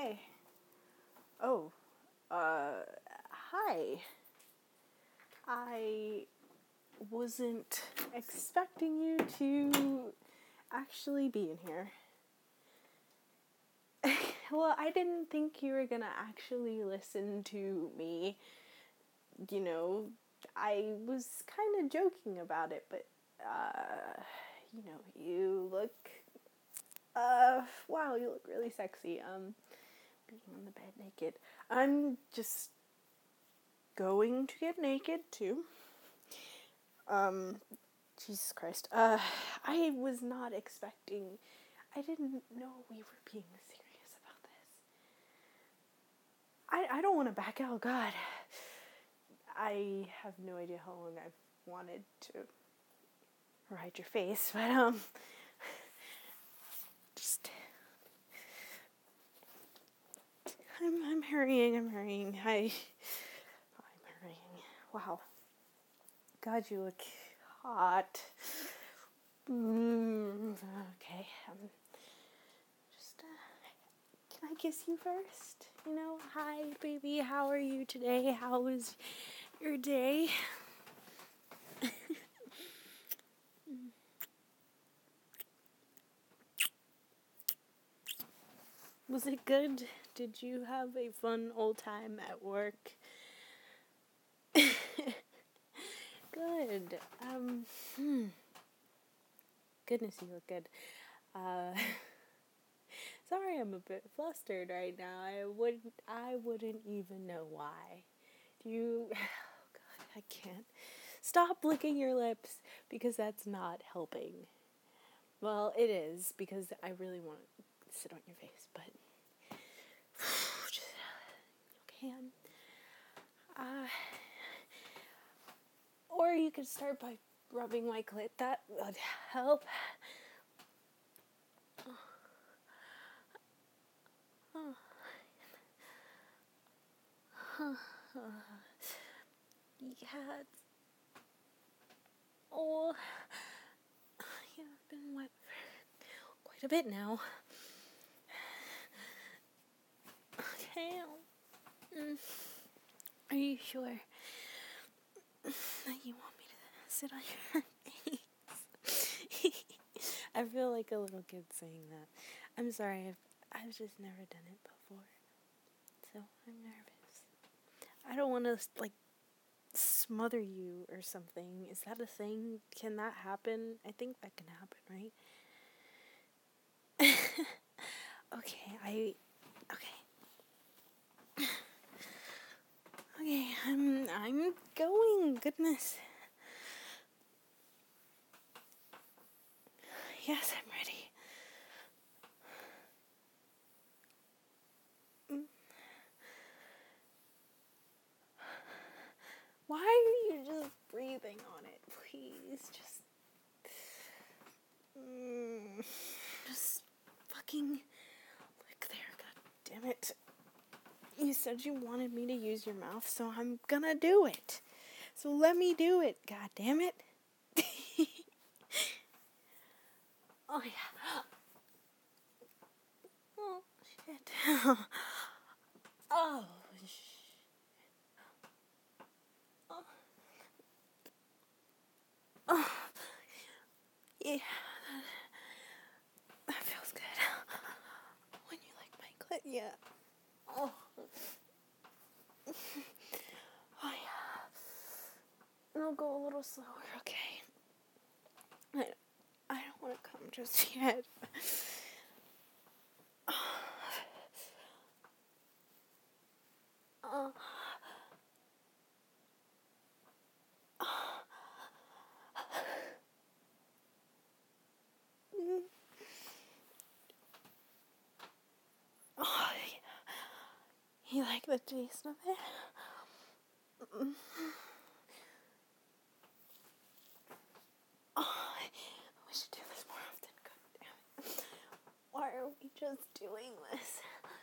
Hey. Oh, hi. I wasn't expecting you to actually be in here. Well, I didn't think you were gonna actually listen to me. You know, I was kind of joking about it, but, you look, wow, you look really sexy, being on the bed naked. I'm just going to get naked, too. Jesus Christ. I was not expecting, I didn't know we were being serious about this. I don't want to back out, God. I have no idea how long I've wanted to ride your face, but, just, I'm hurrying, I'm hurrying. I'm hurrying. Wow. God, you look hot. Okay, just, can I kiss you first? You know, hi, baby, how are you today? How was your day? Was it good? Did you have a fun old time at work? Good. Goodness, you look good. Sorry, I'm a bit flustered right now. I wouldn't even know why. Do you? Oh God, I can't. Stop licking your lips because that's not helping. Well, it is because I really want to sit on your face, but okay. Or you could start by rubbing my clit. That would help. Yeah. Oh, yeah, I've been wet for quite a bit now. Okay. Are you sure that you want me to sit on your face? I feel like a little kid saying that. I'm sorry, I've just never done it before, so I'm nervous. I don't want to, like, smother you or something. Is that a thing? Can that happen? I think that can happen, right? Okay, okay, I'm going, goodness. Yes, I'm ready. Why are you just breathing on it? Please, just fucking lick there, god damn it. You said you wanted me to use your mouth, so I'm gonna do it. So let me do it, god damn it. Oh yeah. Oh shit. Oh shit. Oh yeah. That feels good. When you like my clit, yeah. Oh. Oh yeah. I'll go a little slower, okay? I don't want to come just yet. Oh, yeah. You like the taste of it? Oh, we should do this more often. God damn it. Why are we just doing this?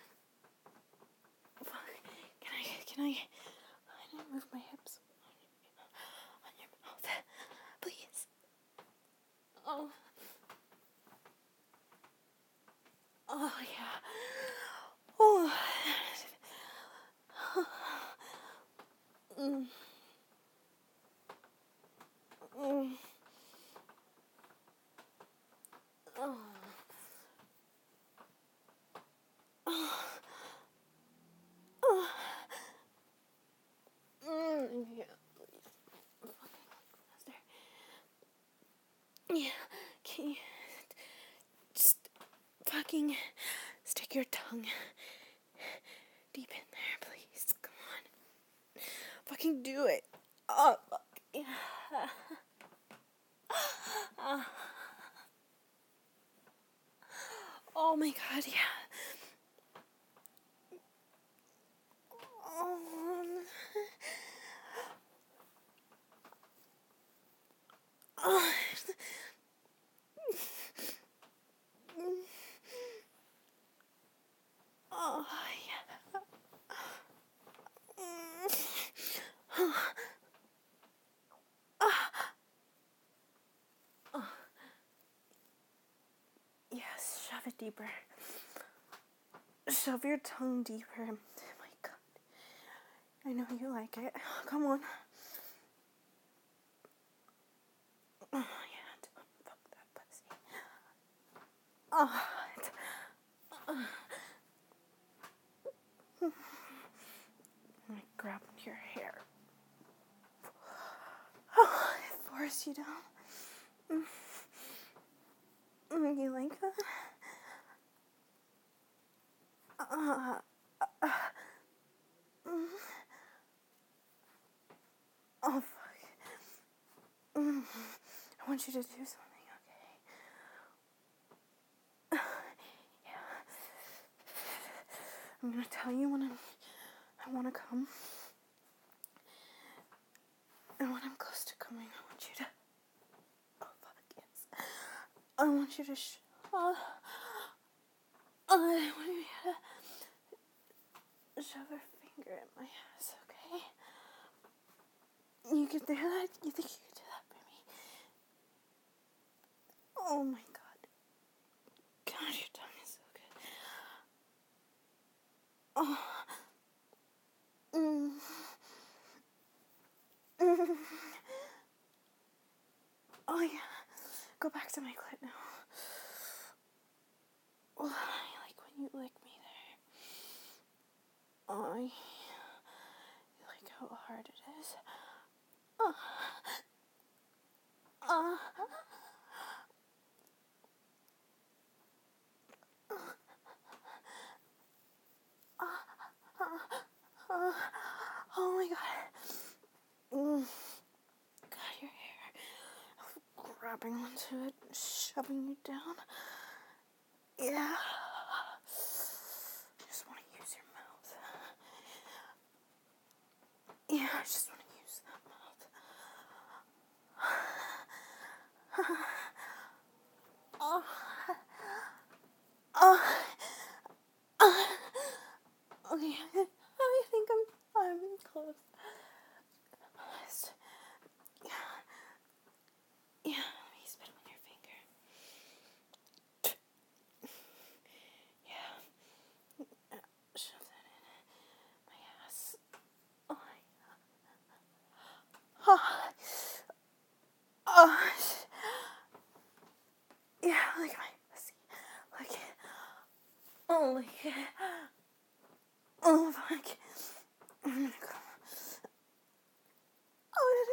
Can I didn't move my hips on your mouth. Please. Oh. Oh, yeah. Oh. Yeah, can you just fucking stick your tongue deep in there, please? Come on. Fucking do it. Oh, fuck. Yeah. Oh my god, yeah. Oh. Oh. Oh, yeah. Yes, shove it deeper. Shove your tongue deeper. Oh my god. I know you like it. Come on. Oh, yeah. Don't fuck that pussy. Oh, I grabbed your hair. Oh, I forced you down. You like that? Oh, fuck. I want you to do something, okay? Yeah. I'm gonna tell you when I wanna come. And when I'm close to coming, I want you to... Oh, fuck, yes. I want you to I want you to shove her finger in my ass, okay? You can do that? You think you can do that for me? Oh my god. God, your tongue is so good. Oh. Oh yeah. Go back to my clit now. Oh, I like when you lick me there. Oh, you like how hard it is. Oh. Oh. Oh my god. God, your hair. Grabbing onto it, shoving you down. Yeah. I just want to use your mouth. Yeah, I just want to use that mouth. Oh. Oh. Okay, I think I'm close. Yeah, let me spit on your finger. Yeah, shove that in my ass. Oh, oh, yeah, look at my pussy. Look at, oh, look at, oh, fuck. I'm gonna go. Oh,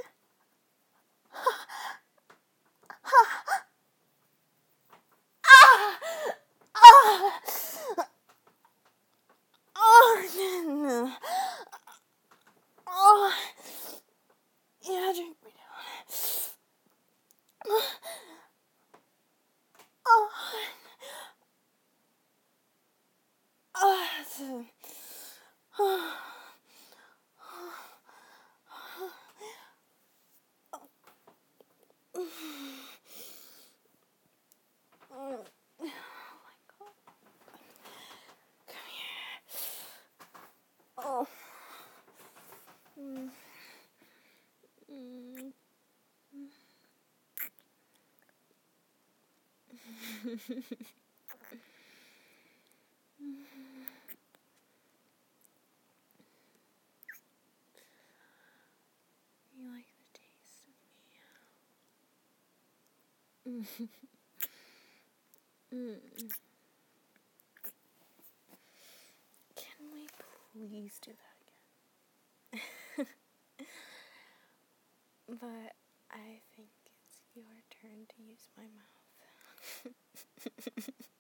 no. Oh, yeah, drink me down. Oh, oh, oh my god. Come here. Oh. You like the taste of me? Can we please do that again? But I think it's your turn. turn to use my mouth.